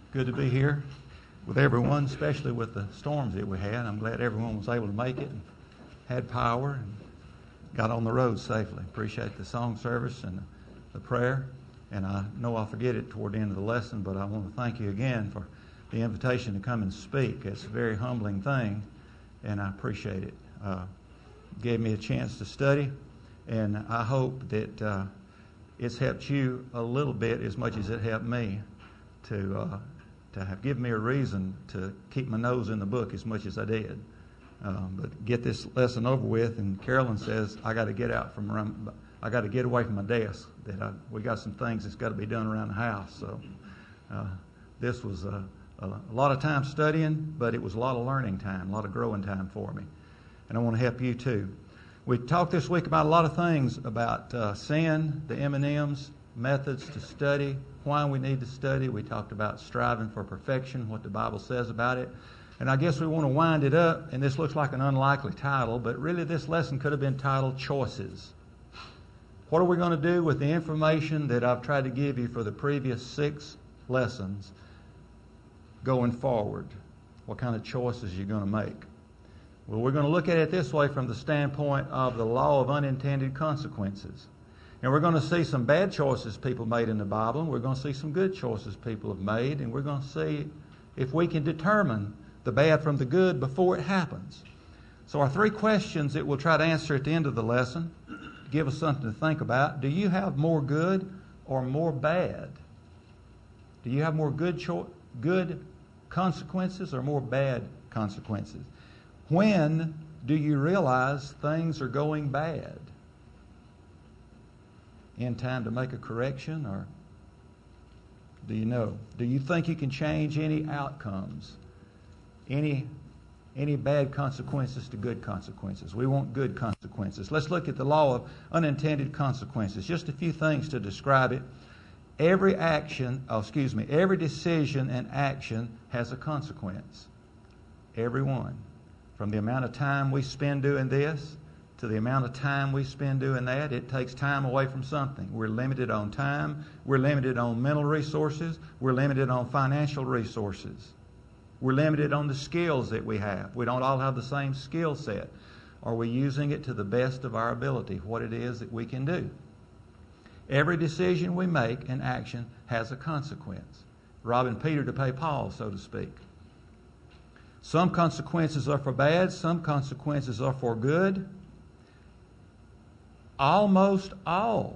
Good to be here with everyone, especially with the storms that we had. I'm glad everyone was able to make it and had power and got on the road safely. Appreciate the song service and the prayer. And I know I'll forget it toward the end of the lesson, but I want to thank you again for the invitation to come and speak. It's a very humbling thing, and I appreciate it. Gave me a chance to study, and I hope that it's helped you a little bit as much as it helped me to have given me a reason to keep my nose in the book as much as I did. But get this lesson over with, and Carolyn says I got to get away from my desk. We got some things that's got to be done around the house. So this was a lot of time studying, but it was a lot of learning time, a lot of growing time for me. And I want to help you too. We talked this week about a lot of things about sin, the M&Ms, methods to study, why we need to study. We talked about striving for perfection, what the Bible says about it. And I guess we want to wind it up, and this looks like an unlikely title, but really this lesson could have been titled Choices. What are we going to do with the information that I've tried to give you for the previous 6 lessons going forward? What kind of choices you're going to make? Well, we're going to look at it this way from the standpoint of the law of unintended consequences. And we're going to see some bad choices people made in the Bible, and we're going to see some good choices people have made, and we're going to see if we can determine the bad from the good before it happens. So our 3 questions that we'll try to answer at the end of the lesson give us something to think about. Do you have more good or more bad? Do you have more good consequences or more bad consequences? When do you realize things are going bad? In time to make a correction, or do you know? Do you think you can change any outcomes? Any bad consequences to good consequences? We want good consequences. Let's look at the law of unintended consequences. Just a few things to describe it. Every decision and action has a consequence. Every one. From the amount of time we spend doing this to the amount of time we spend doing that, it takes time away from something. We're limited on time. We're limited on mental resources. We're limited on financial resources. We're limited on the skills that we have. We don't all have the same skill set. Are we using it to the best of our ability, what it is that we can do? Every decision we make and action has a consequence. Robbing Peter to pay Paul, so to speak. Some consequences are for bad, some consequences are for good. Almost all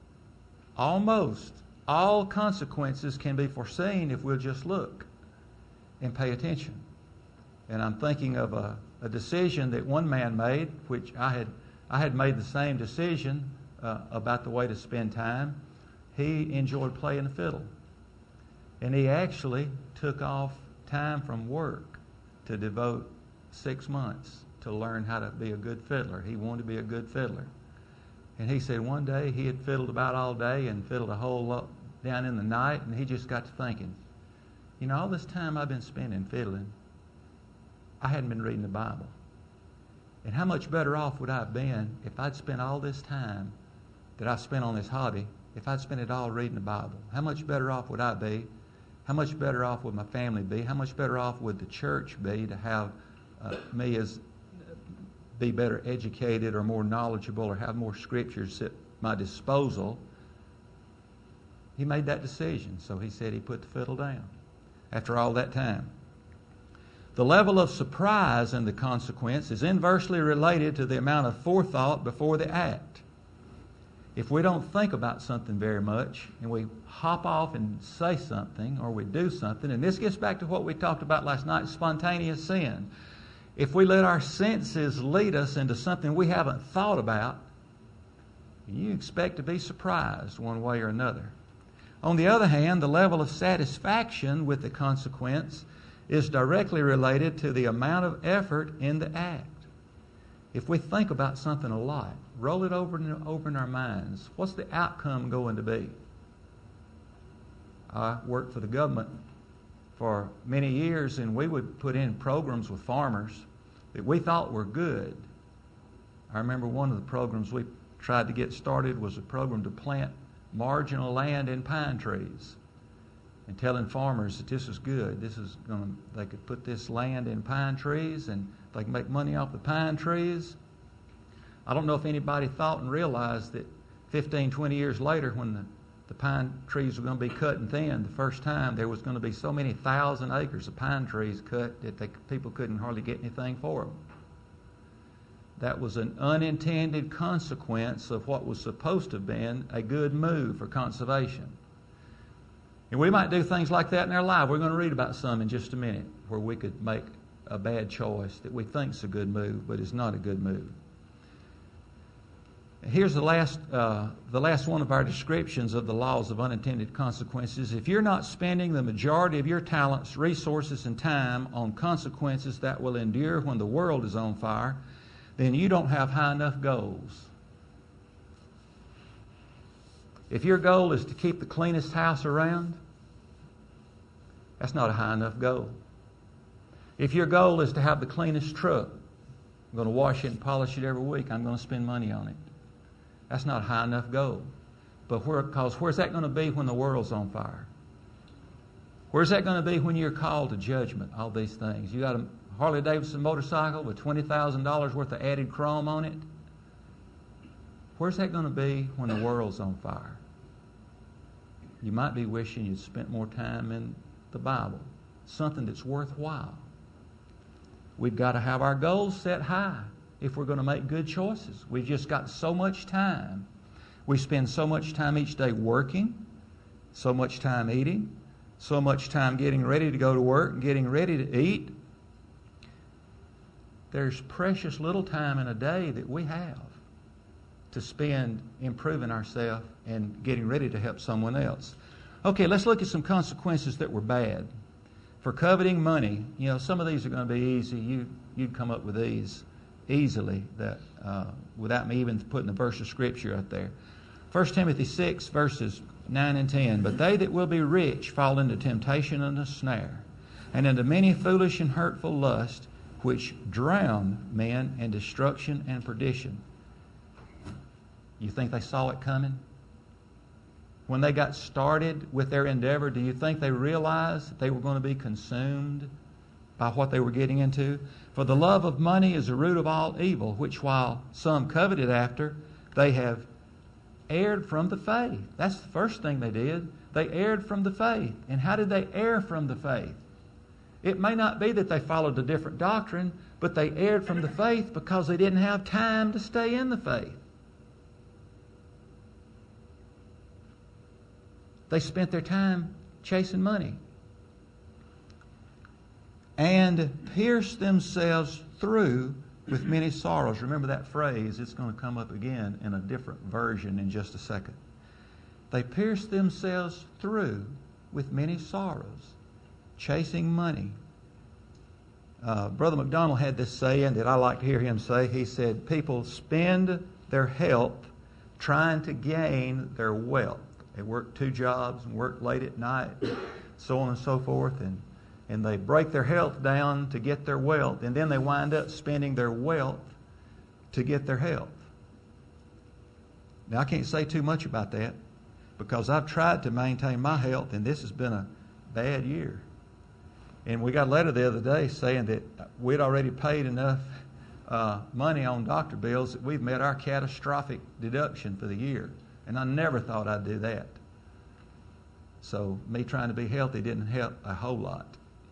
consequences can be foreseen if we'll just look and pay attention. And I'm thinking of a decision that one man made, which I had made the same decision about the way to spend time. He enjoyed playing the fiddle. And he actually took off time from work to devote 6 months to learn how to be a good fiddler. He wanted to be a good fiddler. And he said one day he had fiddled about all day and fiddled a whole lot down in the night, and he just got to thinking, all this time I've been spending fiddling, I hadn't been reading the Bible. And how much better off would I have been if I'd spent all this time that I've spent on this hobby, if I'd spent it all reading the Bible? How much better off would I be? How much better off would my family be? How much better off would the church be to have me be better educated or more knowledgeable or have more scriptures at my disposal? He made that decision, so he said he put the fiddle down after all that time. The level of surprise in the consequence is inversely related to the amount of forethought before the act. If we don't think about something very much and we hop off and say something or we do something, and this gets back to what we talked about last night, spontaneous sin. If we let our senses lead us into something we haven't thought about, you expect to be surprised one way or another. On the other hand, the level of satisfaction with the consequence is directly related to the amount of effort in the act. If we think about something a lot, roll it over in our minds, what's the outcome going to be? I worked for the government for many years, and we would put in programs with farmers that we thought were good. I remember one of the programs we tried to get started was a program to plant marginal land in pine trees. and telling farmers that this was good. They could put this land in pine trees and they can make money off the pine trees. I don't know if anybody thought and realized that 15, 20 years later, when the pine trees were going to be cut and thinned, the first time there was going to be so many thousand acres of pine trees cut that people couldn't hardly get anything for them. That was an unintended consequence of what was supposed to have been a good move for conservation. And we might do things like that in our life. We're going to read about some in just a minute where we could make a bad choice that we think is a good move, but is not a good move. Here's the last one of our descriptions of the laws of unintended consequences. If you're not spending the majority of your talents, resources, and time on consequences that will endure when the world is on fire, then you don't have high enough goals. If your goal is to keep the cleanest house around, that's not a high enough goal. If your goal is to have the cleanest truck, I'm going to wash it and polish it every week, I'm going to spend money on it, that's not a high enough goal. But where's that going to be when the world's on fire? Where's that going to be when you're called to judgment? All these things. You got a Harley-Davidson motorcycle with $20,000 worth of added chrome on it. Where's that going to be when the world's on fire? You might be wishing you'd spent more time in the Bible, something that's worthwhile. We've got to have our goals set high if we're going to make good choices. We've just got so much time. We spend so much time each day working, so much time eating, so much time getting ready to go to work and getting ready to eat. There's precious little time in a day that we have to spend improving ourselves and getting ready to help someone else. Okay, let's look at some consequences that were bad. For coveting money, some of these are going to be easy. You'd come up with these easily without me even putting the verse of Scripture out there. 1 Timothy 6, verses 9 and 10. But they that will be rich fall into temptation and a snare, and into many foolish and hurtful lusts, which drown men in destruction and perdition. You think they saw it coming? When they got started with their endeavor, do you think they realized that they were going to be consumed by what they were getting into? For the love of money is the root of all evil, which while some coveted after, they have erred from the faith. That's the first thing they did. They erred from the faith. And how did they err from the faith? It may not be that they followed a different doctrine, but they erred from the faith because they didn't have time to stay in the faith. They spent their time chasing money. And pierced themselves through with many sorrows. Remember that phrase. It's going to come up again in a different version in just a second. They pierced themselves through with many sorrows, chasing money. Brother McDonald had this saying that I like to hear him say. He said, people spend their health trying to gain their wealth. They work 2 jobs and work late at night, so on and so forth, and they break their health down to get their wealth, and then they wind up spending their wealth to get their health. Now, I can't say too much about that because I've tried to maintain my health, and this has been a bad year. And we got a letter the other day saying that we'd already paid enough money on doctor bills that we've met our catastrophic deduction for the year. And I never thought I'd do that. So me trying to be healthy didn't help a whole lot.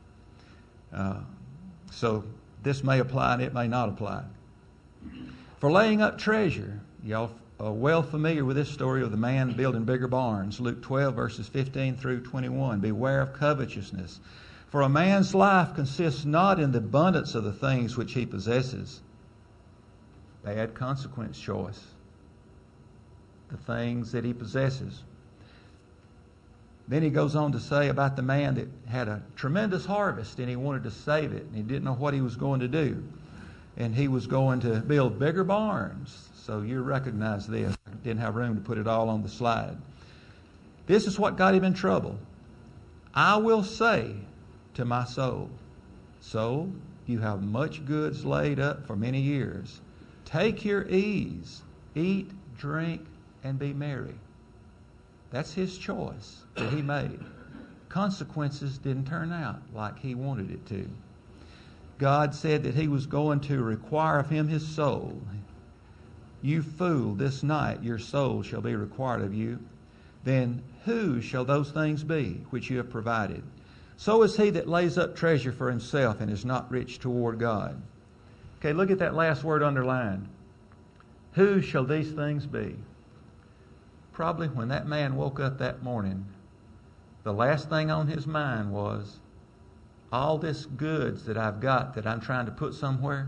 So this may apply and it may not apply. For laying up treasure, y'all are well familiar with this story of the man building bigger barns. Luke 12, verses 15 through 21. Beware of covetousness. For a man's life consists not in the abundance of the things which he possesses. Bad consequence choice. The things that he possesses. Then he goes on to say about the man that had a tremendous harvest and he wanted to save it and he didn't know what he was going to do. And he was going to build bigger barns. So you recognize this. I didn't have room to put it all on the slide. This is what got him in trouble. I will say to my soul, soul, you have much goods laid up for many years. Take your ease, eat, drink, and be merry. That's his choice that he made. consequences didn't turn out like he wanted it to. God said that he was going to require of him his soul. You fool, this night your soul shall be required of you. Then who shall those things be which you have provided? So is he that lays up treasure for himself and is not rich toward God. Okay, look at that last word underlined. Who shall these things be? Probably when that man woke up that morning, the last thing on his mind was, all this goods that I've got that I'm trying to put somewhere,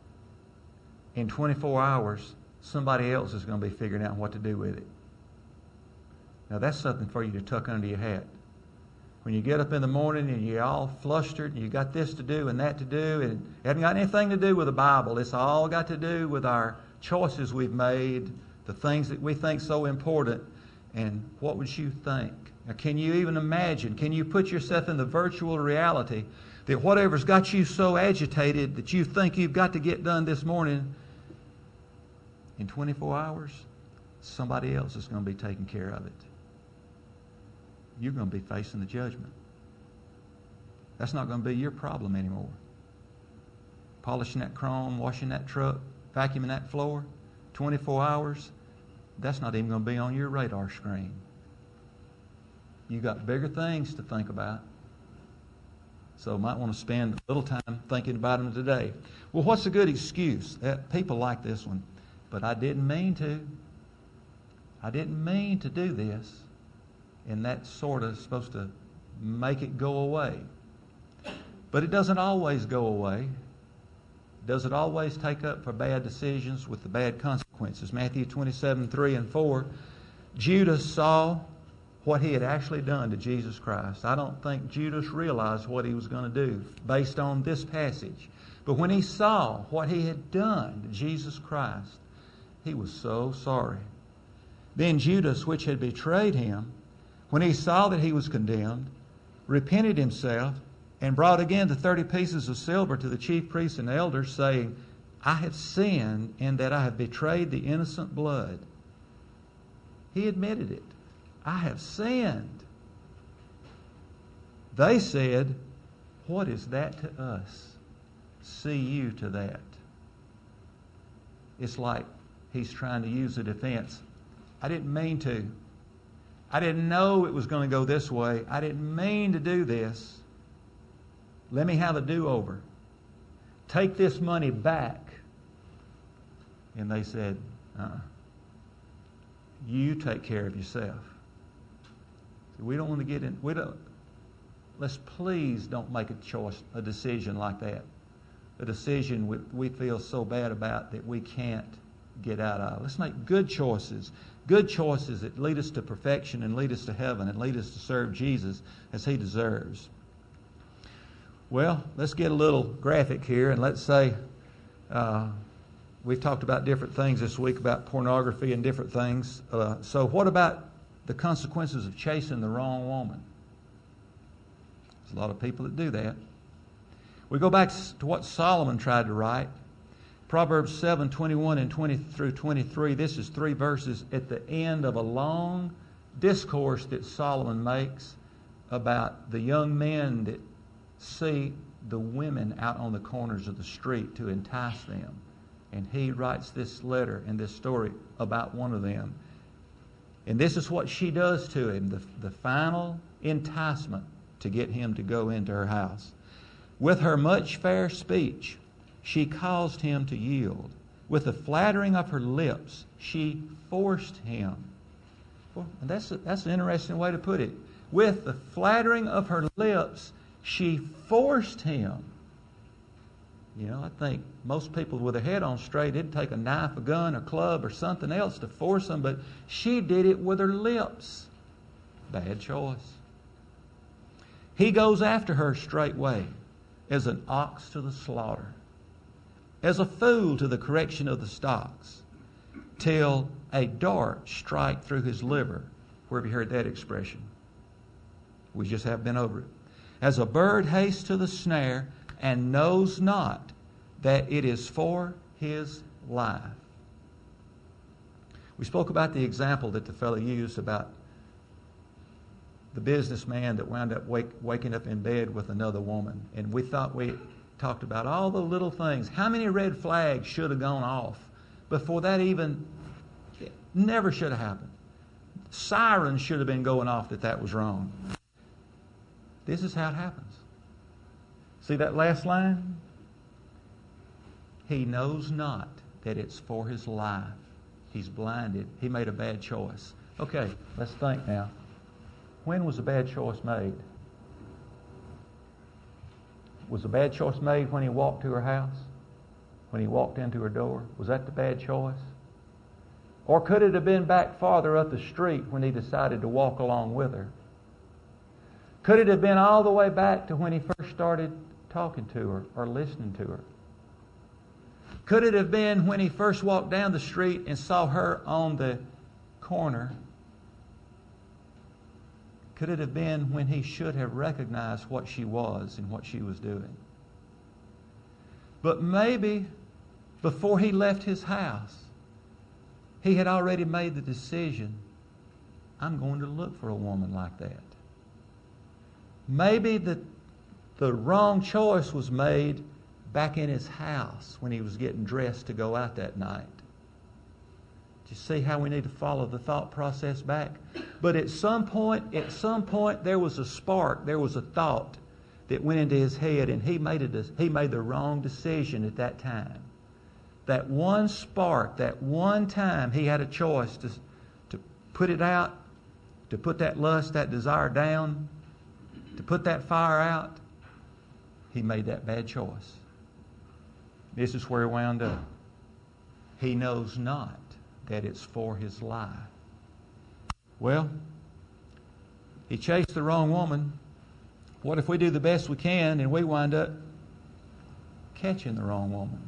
in 24 hours, somebody else is going to be figuring out what to do with it. Now that's something for you to tuck under your hat. When you get up in the morning and you're all flustered and you got this to do and that to do, and it hasn't got anything to do with the Bible. It's all got to do with our choices we've made, the things that we think so important. And what would you think? Now, can you even imagine? Can you put yourself in the virtual reality that whatever's got you so agitated that you think you've got to get done this morning, in 24 hours, somebody else is going to be taking care of it. You're going to be facing the judgment. That's not going to be your problem anymore. Polishing that chrome, washing that truck, vacuuming that floor, 24 hours, that's not even going to be on your radar screen. You got bigger things to think about. So might want to spend a little time thinking about them today. Well, what's a good excuse? People like this one. But I didn't mean to. I didn't mean to do this. And that's sort of supposed to make it go away. But it doesn't always go away. Does it always take up for bad decisions with the bad consequences? Matthew 27:3 and 4. Judas saw what he had actually done to Jesus Christ. I don't think Judas realized what he was going to do based on this passage. But when he saw what he had done to Jesus Christ, he was so sorry. Then Judas, which had betrayed him, when he saw that he was condemned, repented himself and brought again the 30 pieces of silver to the chief priests and elders, saying, I have sinned in that I have betrayed the innocent blood. He admitted it. I have sinned. They said, what is that to us? See you to that. It's like he's trying to use a defense. I didn't mean to. I didn't know it was going to go this way. I didn't mean to do this. Let me have a do-over. Take this money back. And they said, you take care of yourself. We don't want to get in. Let's please don't make a decision like that. A decision we feel so bad about that we can't get out of. Let's make good choices. Good choices that lead us to perfection and lead us to heaven and lead us to serve Jesus as He deserves. Well, let's get a little graphic here, and let's say we've talked about different things this week about pornography and different things. So what about the consequences of chasing the wrong woman? There's a lot of people that do that. We go back to what Solomon tried to write. Proverbs 7:21 and 20 through 23. This is 3 verses at the end of a long discourse that Solomon makes about the young men that see the women out on the corners of the street to entice them. And he writes this letter and this story about one of them. And this is what she does to him, the final enticement to get him to go into her house. With her much fair speech, she caused him to yield. With the flattering of her lips, she forced him. And that's an interesting way to put it. With the flattering of her lips, she forced him. You know, I think most people with their head on straight, it'd take a knife, a gun, a club, or something else to force them, but she did it with her lips. Bad choice. He goes after her straightway, as an ox to the slaughter, as a fool to the correction of the stocks, till a dart strike through his liver. Where have you heard that expression? We just have been over it. As a bird hastes to the snare and knows not that it is for his life. We spoke about the example that the fellow used about the businessman that wound up waking up in bed with another woman. And we talked about all the little things. How many red flags should have gone off before that even, it never should have happened. Sirens should have been going off that was wrong. This is how it happens. See that last line? He knows not that it's for his life. He's blinded. He made a bad choice. Okay, let's think now. When was a bad choice made? Was a bad choice made when he walked to her house? When he walked into her door? Was that the bad choice? Or could it have been back farther up the street when he decided to walk along with her? Could it have been all the way back to when he first started talking to her or listening to her? Could it have been when he first walked down the street and saw her on the corner? Could it have been when he should have recognized what she was and what she was doing? But maybe before he left his house, he had already made the decision, I'm going to look for a woman like that. Maybe the wrong choice was made back in his house when he was getting dressed to go out that night. Do you see how we need to follow the thought process back? But at some point, there was a spark, there was a thought that went into his head, and he made the wrong decision at that time. That one spark, that one time he had a choice to put it out, to put that lust, that desire down, to put that fire out. He made that bad choice. This is where he wound up. He knows not that it's for his life. Well, he chased the wrong woman. What if we do the best we can and we wind up catching the wrong woman?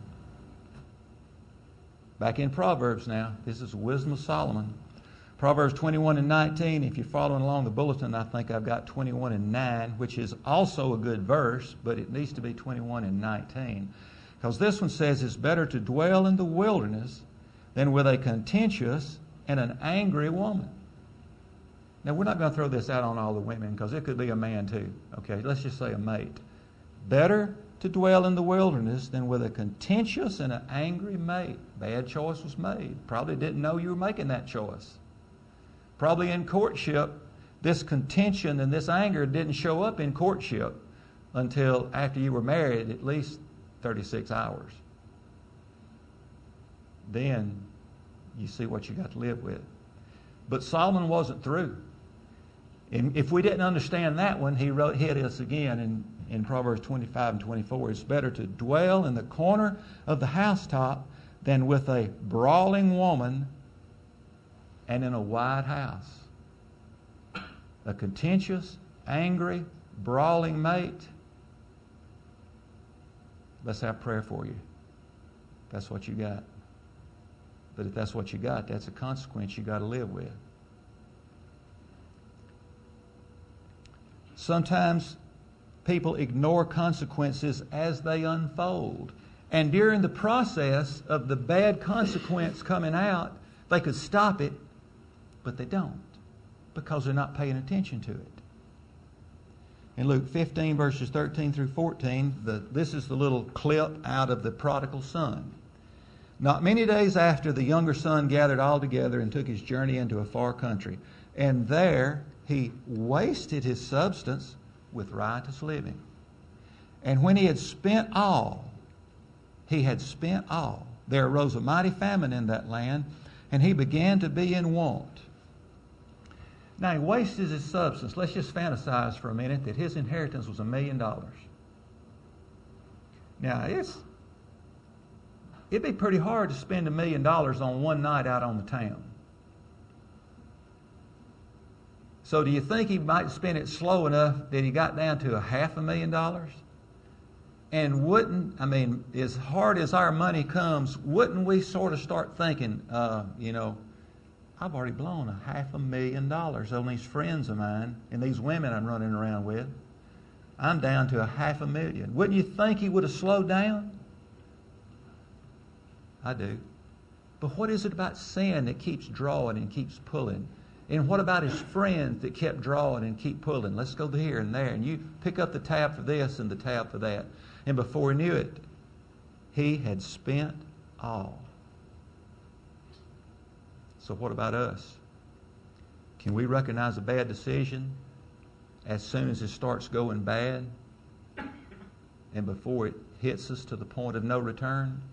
Back in Proverbs now. This is the wisdom of Solomon. Proverbs 21 and 19. If you're following along the bulletin, I think I've got 21 and 9, which is also a good verse, but it needs to be 21 and 19. Because this one says it's better to dwell in the wilderness than with a contentious and an angry woman. Now, we're not going to throw this out on all the women because it could be a man too. Okay, let's just say a mate. Better to dwell in the wilderness than with a contentious and an angry mate. Bad choice was made. Probably didn't know you were making that choice. Probably in courtship, this contention and this anger didn't show up in courtship until after you were married, at least 36 hours. Then you see what you got to live with. But Solomon wasn't through. And if we didn't understand that one, he hit us again in Proverbs 25 and 24. It's better to dwell in the corner of the housetop than with a brawling woman and in a wide house. A contentious, angry, brawling mate. Let's have prayer for you. That's what you got. But if that's what you got, that's a consequence you got to live with. Sometimes people ignore consequences as they unfold. And during the process of the bad consequence coming out, they could stop it, but they don't because they're not paying attention to it. In Luke 15, verses 13 through 14, this is the little clip out of the prodigal son. Not many days after, the younger son gathered all together and took his journey into a far country. And there he wasted his substance with riotous living. And when he had spent all, there arose a mighty famine in that land, and he began to be in want. Now, he wasted his substance. Let's just fantasize for a minute that his inheritance was $1 million. Now, it'd be pretty hard to spend $1 million on one night out on the town. So do you think he might spend it slow enough that he got down to $500,000? And as hard as our money comes, wouldn't we sort of start thinking, I've already blown $500,000 on these friends of mine and these women I'm running around with. I'm down to $500,000. Wouldn't you think he would have slowed down? I do. But what is it about sin that keeps drawing and keeps pulling And what about his friends that kept drawing and keep pulling? Let's go here and there. And you pick up the tab for this and the tab for that. And before he knew it, he had spent all. So what about us? Can we recognize a bad decision as soon as it starts going bad and before it hits us to the point of no return?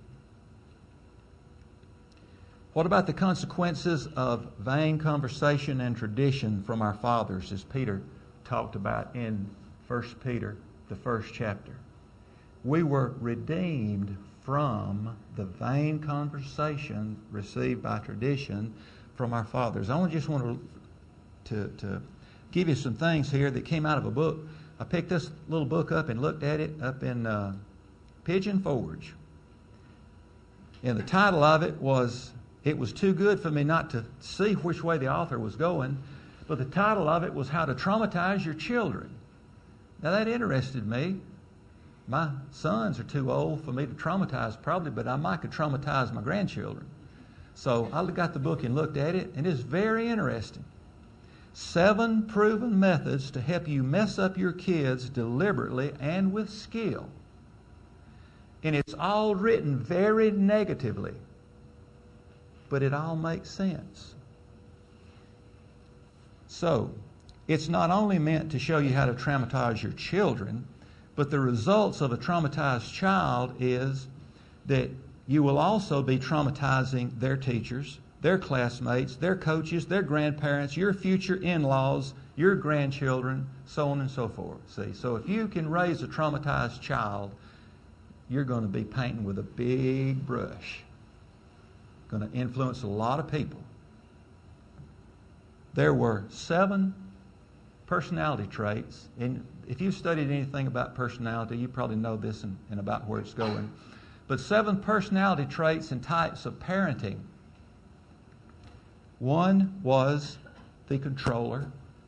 What about the consequences of vain conversation and tradition from our fathers, as Peter talked about in 1 Peter, the first chapter? We were redeemed from the vain conversation received by tradition from our fathers. I just want to give you some things here that came out of a book. I picked this little book up and looked at it up in Pigeon Forge. And the title of it was too good for me not to see which way the author was going, but the title of it was How to Traumatize Your Children. Now that interested me. My sons are too old for me to traumatize probably, but I might could traumatize my grandchildren. So I got the book and looked at it, and it's very interesting. 7 proven methods to help you mess up your kids deliberately and with skill. And it's all written very negatively, but it all makes sense. So, it's not only meant to show you how to traumatize your children, but the results of a traumatized child is that you will also be traumatizing their teachers, their classmates, their coaches, their grandparents, your future in-laws, your grandchildren, so on and so forth. See, so if you can raise a traumatized child, you're going to be painting with a big brush. Going to influence a lot of people. There were 7 personality traits, and if you've studied anything about personality, you probably know this and about where it's going. But 7 personality traits and types of parenting. One was the controller.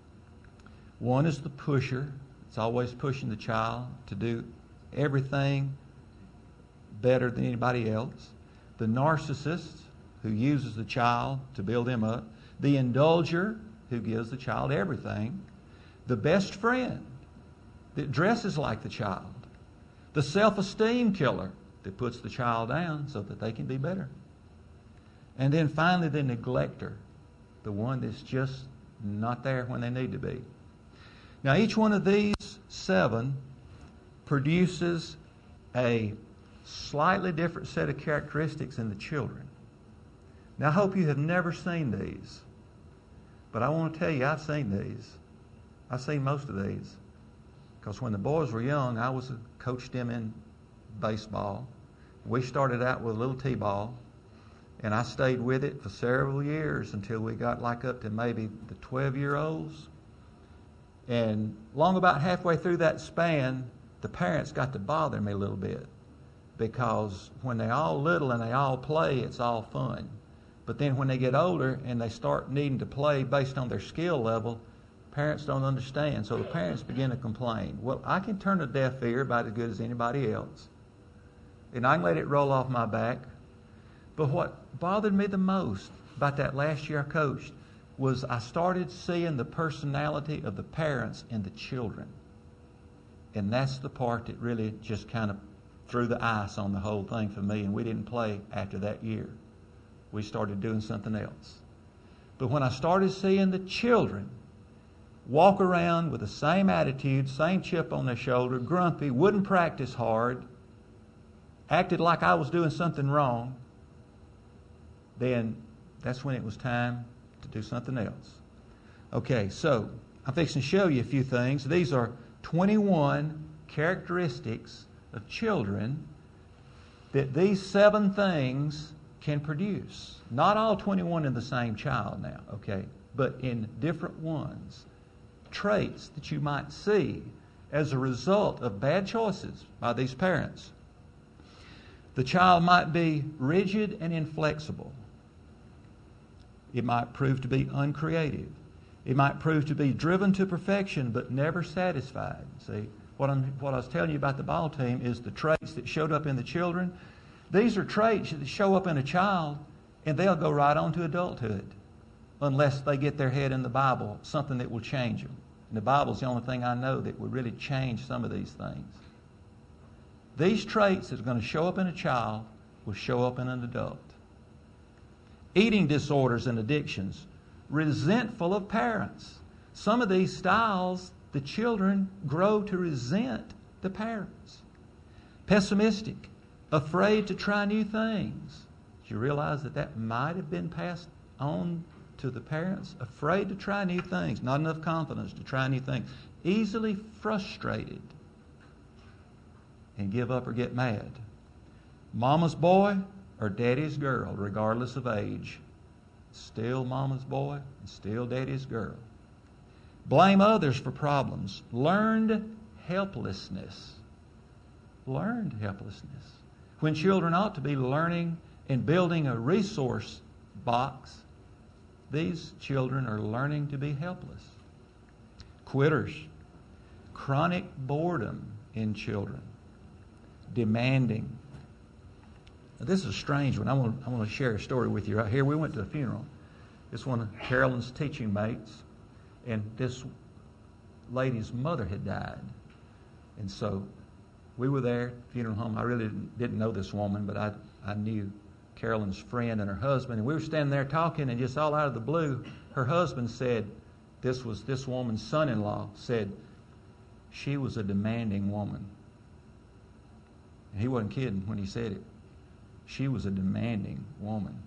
One is the pusher. It's always pushing the child to do everything better than anybody else. The narcissist, who uses the child to build him up. The indulger, who gives the child everything. The best friend, that dresses like the child. The self-esteem killer, that puts the child down so that they can be better. And then finally the neglector, the one that's just not there when they need to be. Now each one of these 7 produces a slightly different set of characteristics in the children. Now I hope you have never seen these, but I want to tell you I've seen these. I've seen most of these. Because when the boys were young, I coached them in baseball. We started out with a little t-ball, and I stayed with it for several years until we got like up to maybe the 12-year-olds. And long about halfway through that span, the parents got to bother me a little bit, because when they're all little and they all play, it's all fun. But then when they get older and they start needing to play based on their skill level, parents don't understand. So the parents begin to complain. Well, I can turn a deaf ear about as good as anybody else, and I can let it roll off my back. But what bothered me the most about that last year I coached was I started seeing the personality of the parents in the children. And that's the part that really just kind of threw the ice on the whole thing for me, and we didn't play after that year. We started doing something else. But when I started seeing the children walk around with the same attitude, same chip on their shoulder, grumpy, wouldn't practice hard, acted like I was doing something wrong, then that's when it was time to do something else. Okay, so I'm fixing to show you a few things. These are 21 characteristics of children that these 7 things can produce. Not all 21 in the same child now, okay, but in different ones. Traits that you might see as a result of bad choices by these parents. The child might be rigid and inflexible. It might prove to be uncreative. It might prove to be driven to perfection but never satisfied. See, what I was telling you about the ball team is the traits that showed up in the children. These are traits that show up in a child, and they'll go right on to adulthood. unless they get their head in the Bible, something that will change them. And the Bible's the only thing I know that would really change some of these things. These traits that are going to show up in a child will show up in an adult. Eating disorders and addictions, resentful of parents. Some of these styles, the children grow to resent the parents. Pessimistic, afraid to try new things. Did you realize that might have been passed on to the parents? Afraid to try new things, not enough confidence to try new things. Easily frustrated and give up or get mad. Mama's boy or daddy's girl, regardless of age. Still mama's boy and still daddy's girl. Blame others for problems. Learned helplessness. Learned helplessness. When children ought to be learning and building a resource box, these children are learning to be helpless. Quitters. Chronic boredom in children. Demanding. Now, this is a strange one. I want to share a story with you right here. We went to a funeral. It's one of Carolyn's teaching mates, and this lady's mother had died. And so we were there, funeral home. I really didn't know this woman, but I knew Carolyn's friend and her husband. And we were standing there talking, and just all out of the blue, her husband said, this was this woman's son-in-law, said, she was a demanding woman. And he wasn't kidding when he said it. She was a demanding woman.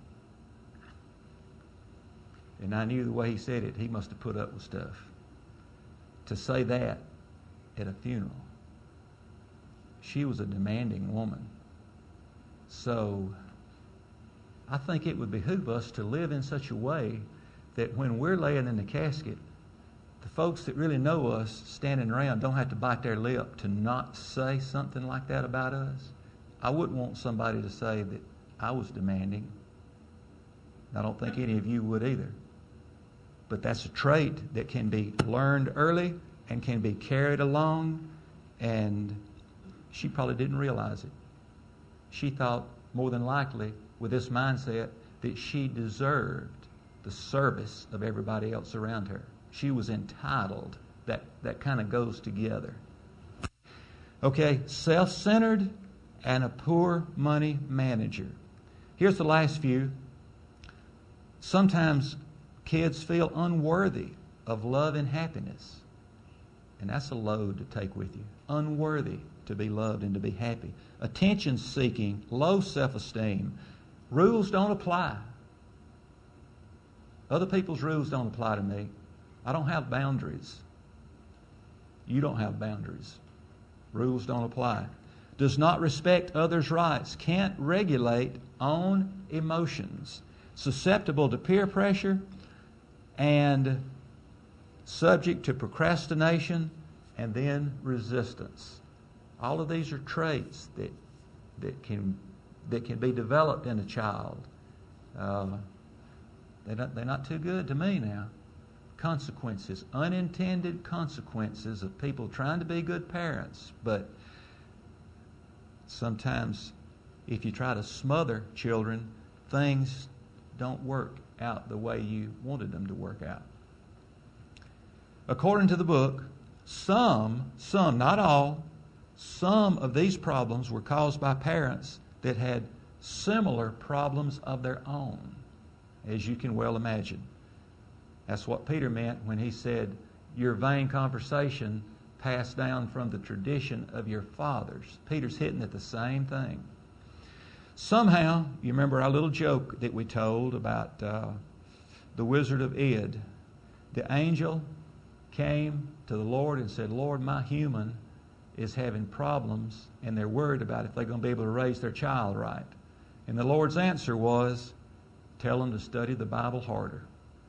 And I knew the way he said it, he must have put up with stuff. To say that at a funeral. She was a demanding woman. So I think it would behoove us to live in such a way that when we're laying in the casket, the folks that really know us standing around don't have to bite their lip to not say something like that about us. I wouldn't want somebody to say that I was demanding. I don't think any of you would either. But that's a trait that can be learned early and can be carried along, and she probably didn't realize it. She thought, more than likely, with this mindset, that she deserved the service of everybody else around her. She was entitled. That kind of goes together. Okay, self-centered and a poor money manager. Here's the last few. Sometimes kids feel unworthy of love and happiness. And that's a load to take with you. Unworthy to be loved and to be happy. Attention-seeking, low self-esteem. Rules don't apply. Other people's rules don't apply to me. I don't have boundaries. You don't have boundaries. Rules don't apply. Does not respect others' rights. Can't regulate own emotions. Susceptible to peer pressure and subject to procrastination and then resistance. All of these are traits that can be developed in a child. They're not too good to me now. Consequences, unintended consequences of people trying to be good parents. But sometimes if you try to smother children, things don't work out the way you wanted them to work out. According to the book, some, not all, some of these problems were caused by parents that had similar problems of their own, as you can well imagine. That's what Peter meant when he said, your vain conversation passed down from the tradition of your fathers. Peter's hitting at the same thing. Somehow, you remember our little joke that we told about the Wizard of Id. The angel came to the Lord and said, Lord, my human is having problems, and they're worried about if they're going to be able to raise their child right. And the Lord's answer was, tell them to study the Bible harder.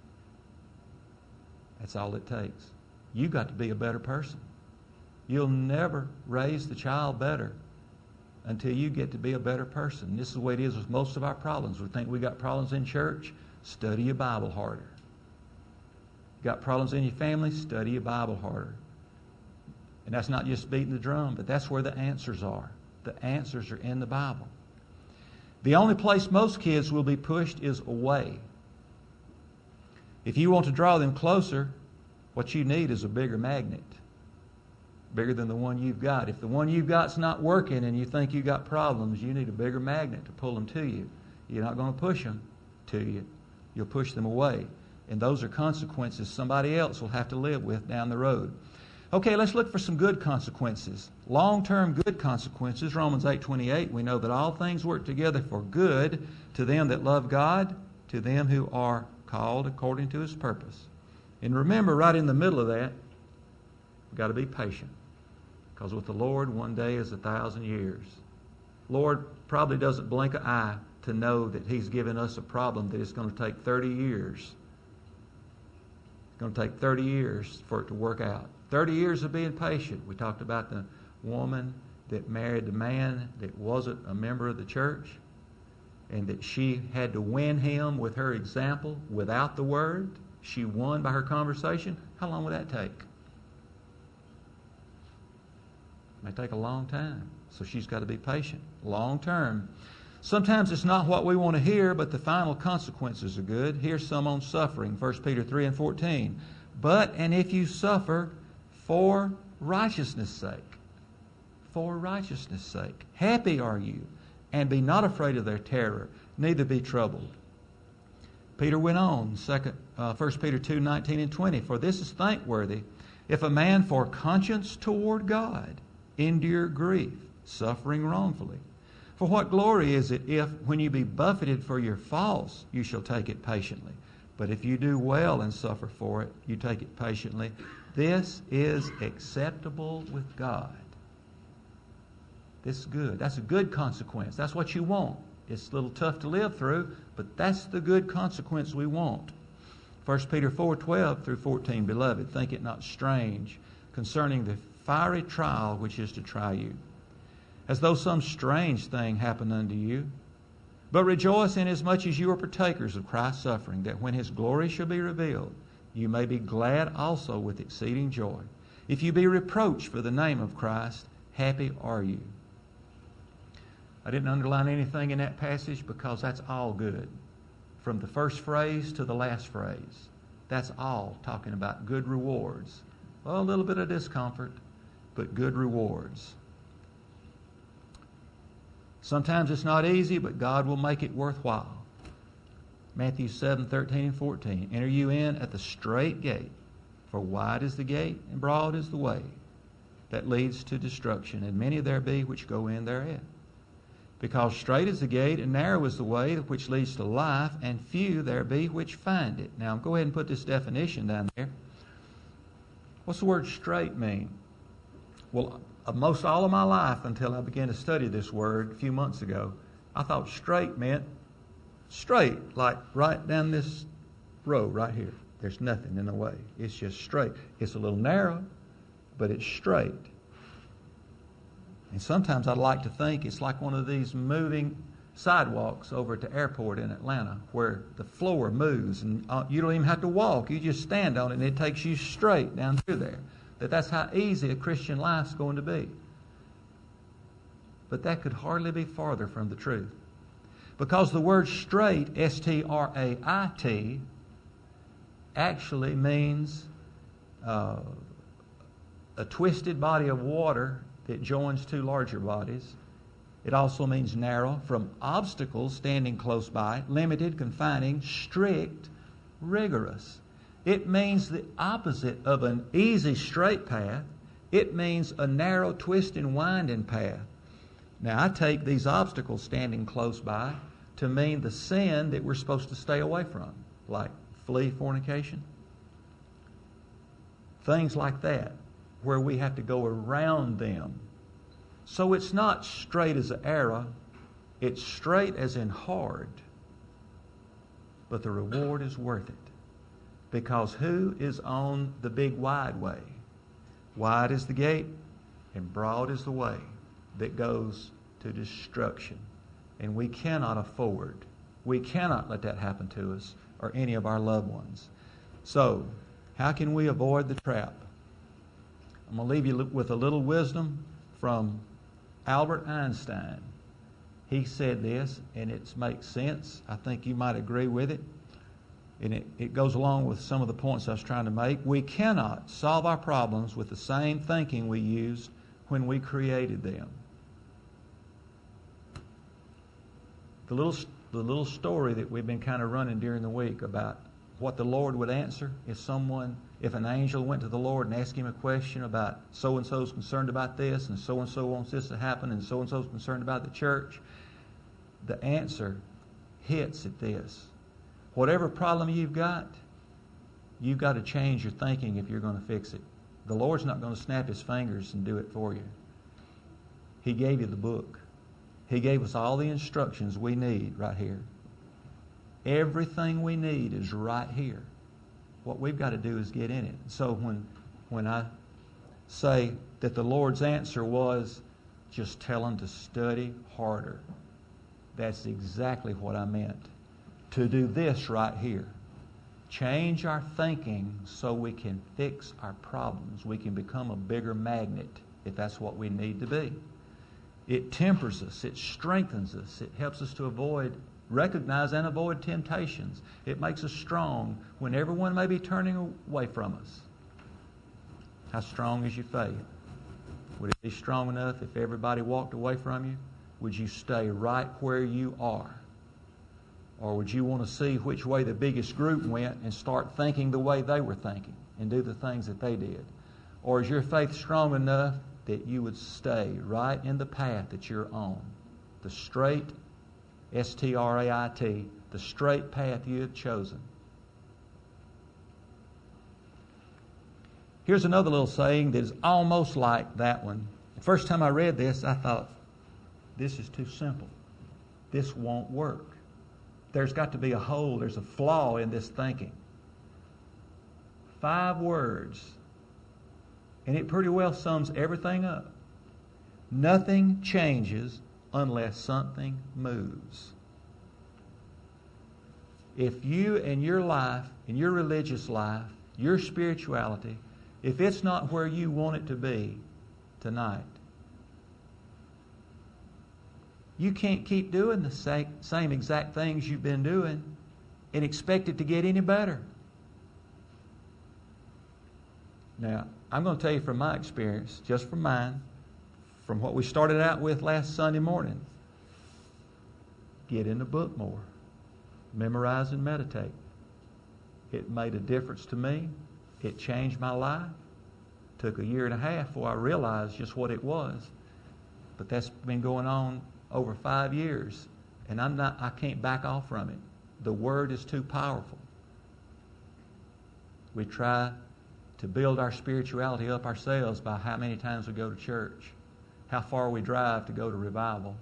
That's all it takes. You've got to be a better person. You'll never raise the child better until you get to be a better person. This is the way it is with most of our problems. We think we got problems in church, study your Bible harder. Got problems in your family, study your Bible harder. And that's not just beating the drum, but that's where the answers are. The answers are in the Bible. The only place most kids will be pushed is away. If you want to draw them closer, what you need is a bigger magnet, bigger than the one you've got. If the one you've got's not working and you think you've got problems, you need a bigger magnet to pull them to you. You're not going to push them to you. You'll push them away. And those are consequences somebody else will have to live with down the road. Okay, let's look for some good consequences. Long-term good consequences. Romans 8:28, we know that all things work together for good to them that love God, to them who are called according to His purpose. And remember, right in the middle of that, we've got to be patient. Because with the Lord, one day is 1,000 years. Lord probably doesn't blink an eye to know that He's given us a problem that it's going to take 30 years. It's going to take 30 years for it to work out. 30 years of being patient. We talked about the woman that married the man that wasn't a member of the church, and that she had to win him with her example without the word. She won by her conversation. How long would that take? It may take a long time. So she's got to be patient. Long term. Sometimes it's not what we want to hear, but the final consequences are good. Here's some on suffering. 1 Peter 3:14. But, and if you suffer for righteousness' sake, for righteousness' sake, happy are you, and be not afraid of their terror, neither be troubled. Peter went on, 1 Peter 2:19 and 20. For this is thankworthy, if a man for conscience toward God endure grief, suffering wrongfully. For what glory is it if, when you be buffeted for your faults, you shall take it patiently? But if you do well and suffer for it, you take it patiently. This is acceptable with God. This is good. That's a good consequence. That's what you want. It's a little tough to live through, but that's the good consequence we want. 1 Peter 4:12 through 14, Beloved, think it not strange concerning the fiery trial which is to try you, as though some strange thing happened unto you. But rejoice inasmuch as you are partakers of Christ's suffering, that when His glory shall be revealed, you may be glad also with exceeding joy. If you be reproached for the name of Christ, happy are you. I didn't underline anything in that passage because that's all good. From the first phrase to the last phrase, that's all talking about good rewards. Well, a little bit of discomfort, but good rewards. Sometimes it's not easy, but God will make it worthwhile. Matthew 7:13 and 14. Enter you in at the straight gate, for wide is the gate and broad is the way that leads to destruction, and many there be which go in thereat. Because straight is the gate and narrow is the way which leads to life, and few there be which find it. Now, go ahead and put this definition down there. What's the word straight mean? Well, most all of my life, until I began to study this word a few months ago, I thought straight meant straight, like right down this road right here. There's nothing in the way. It's just straight. It's a little narrow, but it's straight. And sometimes I'd like to think it's like one of these moving sidewalks over at the airport in Atlanta where the floor moves and you don't even have to walk. You just stand on it and it takes you straight down through there. That's how easy a Christian life's going to be. But that could hardly be farther from the truth. Because the word straight, S-T-R-A-I-T, actually means a twisted body of water that joins two larger bodies. It also means narrow, from obstacles standing close by, limited, confining, strict, rigorous. It means the opposite of an easy straight path. It means a narrow, twisting, winding path. Now, I take these obstacles standing close by to mean the sin that we're supposed to stay away from, like flee fornication. Things like that, where we have to go around them. So it's not straight as an arrow. It's straight as in hard. But the reward is worth it. Because who is on the big wide way? Wide is the gate and broad is the way that goes to destruction. And we cannot afford, we cannot let that happen to us or any of our loved ones. So, how can we avoid the trap? I'm going to leave you with a little wisdom from Albert Einstein. He said this, and it makes sense. I think you might agree with it. and it goes along with some of the points I was trying to make. We cannot solve our problems with the same thinking we used when we created them. The little story that we've been kind of running during the week about what the Lord would answer if an angel went to the Lord and asked him a question about so-and-so's concerned about this, and so-and-so wants this to happen, and so-and-so's concerned about the church. The answer hits at this. Whatever problem you've got to change your thinking if you're going to fix it. The Lord's not going to snap His fingers and do it for you. He gave you the book. He gave us all the instructions we need right here. Everything we need is right here. What we've got to do is get in it. So when I say that the Lord's answer was just tell them to study harder, that's exactly what I meant. To do this right here. Change our thinking so we can fix our problems. We can become a bigger magnet if that's what we need to be. It tempers us. It strengthens us. It helps us to recognize and avoid temptations. It makes us strong when everyone may be turning away from us. How strong is your faith? Would it be strong enough if everybody walked away from you? Would you stay right where you are? Or would you want to see which way the biggest group went and start thinking the way they were thinking and do the things that they did? Or is your faith strong enough that you would stay right in the path that you're on? The straight, S-T-R-A-I-T, the straight path you have chosen. Here's another little saying that is almost like that one. The first time I read this, I thought, this is too simple. This won't work. There's got to be a hole. There's a flaw in this thinking. 5 words. And it pretty well sums everything up. Nothing changes unless something moves. If you and your life, and your religious life, your spirituality, if it's not where you want it to be tonight, you can't keep doing the same exact things you've been doing and expect it to get any better. Now, I'm going to tell you from my experience, just from mine, from what we started out with last Sunday morning. Get in the book more. Memorize and meditate. It made a difference to me. It changed my life. Took a year and a half before I realized just what it was. But that's been going on over 5 years, and I can't back off from it. The Word is too powerful. We try to build our spirituality up ourselves by how many times we go to church, how far we drive to go to revival.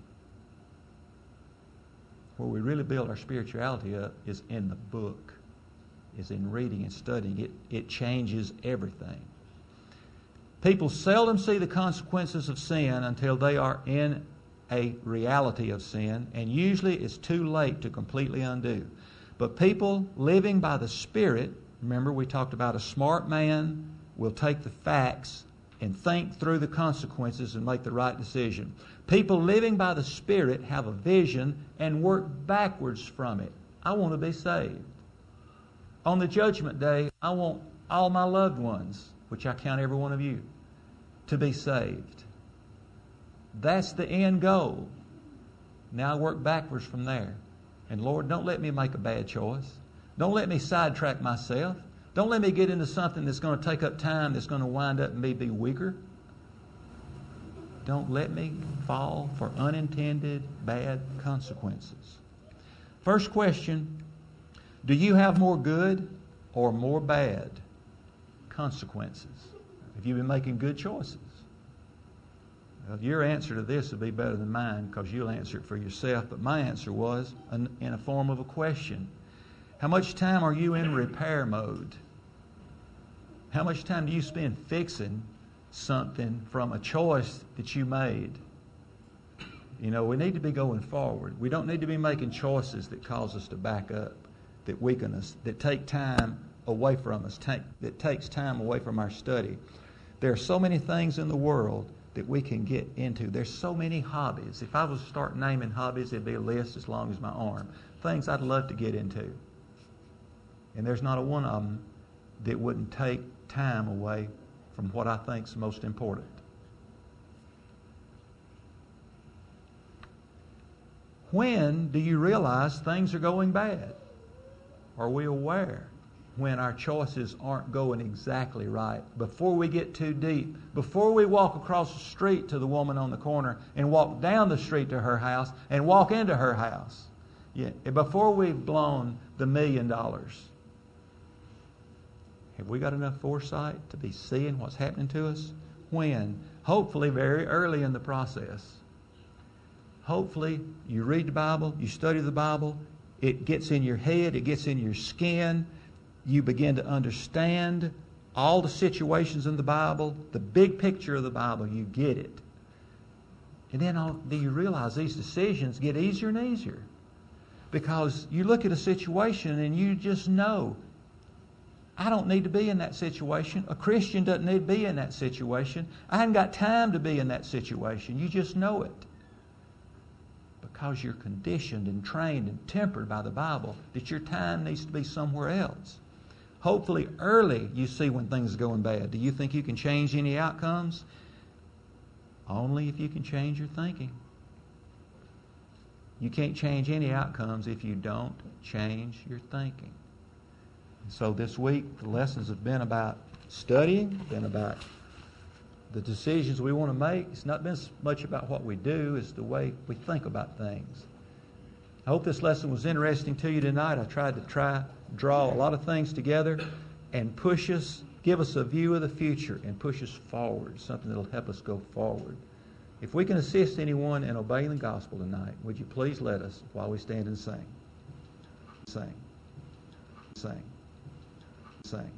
Where we really build our spirituality up is in the book, is in reading and studying. It changes everything. People seldom see the consequences of sin until they are in a reality of sin, and usually it's too late to completely undo. But people living by the Spirit, remember we talked about a smart man will take the facts and think through the consequences and make the right decision. People living by the Spirit have a vision and work backwards from it. I want to be saved. On the judgment day, I want all my loved ones, which I count every one of you, to be saved. That's the end goal. Now I work backwards from there. And Lord, don't let me make a bad choice. Don't let me sidetrack myself. Don't let me get into something that's going to take up time, that's going to wind up and me be weaker. Don't let me fall for unintended bad consequences. First question, do you have more good or more bad consequences? Have you been making good choices? Well, your answer to this will be better than mine because you'll answer it for yourself. But my answer was in a form of a question. How much time are you in repair mode? How much time do you spend fixing something from a choice that you made? You know, we need to be going forward. We don't need to be making choices that cause us to back up, that weaken us, that take time away from us, that takes time away from our study. There are so many things in the world that we can get into. There's so many hobbies. If I was to start naming hobbies, it'd be a list as long as my arm. Things I'd love to get into. And there's not a one of them that wouldn't take time away from what I think's most important. When do you realize things are going bad? Are we aware when our choices aren't going exactly right? Before we get too deep, before we walk across the street to the woman on the corner and walk down the street to her house and walk into her house. Yeah, before we've blown the $1 million. Have we got enough foresight to be seeing what's happening to us? When? Hopefully very early in the process. Hopefully you read the Bible, you study the Bible, it gets in your head, it gets in your skin, you begin to understand all the situations in the Bible, the big picture of the Bible, you get it. And then do you realize these decisions get easier and easier? Because you look at a situation and you just know, I don't need to be in that situation. A Christian doesn't need to be in that situation. I haven't got time to be in that situation. You just know it. Because you're conditioned and trained and tempered by the Bible that your time needs to be somewhere else. Hopefully early you see when things are going bad. Do you think you can change any outcomes? Only if you can change your thinking. You can't change any outcomes if you don't change your thinking. And so this week the lessons have been about studying, been about the decisions we want to make. It's not been so much about what we do, it's the way we think about things. I hope this lesson was interesting to you tonight. I tried to draw a lot of things together and give us a view of the future and push us forward, something that will help us go forward. If we can assist anyone in obeying the gospel tonight, would you please let us while we stand and sing? Sing. Sing. Sing.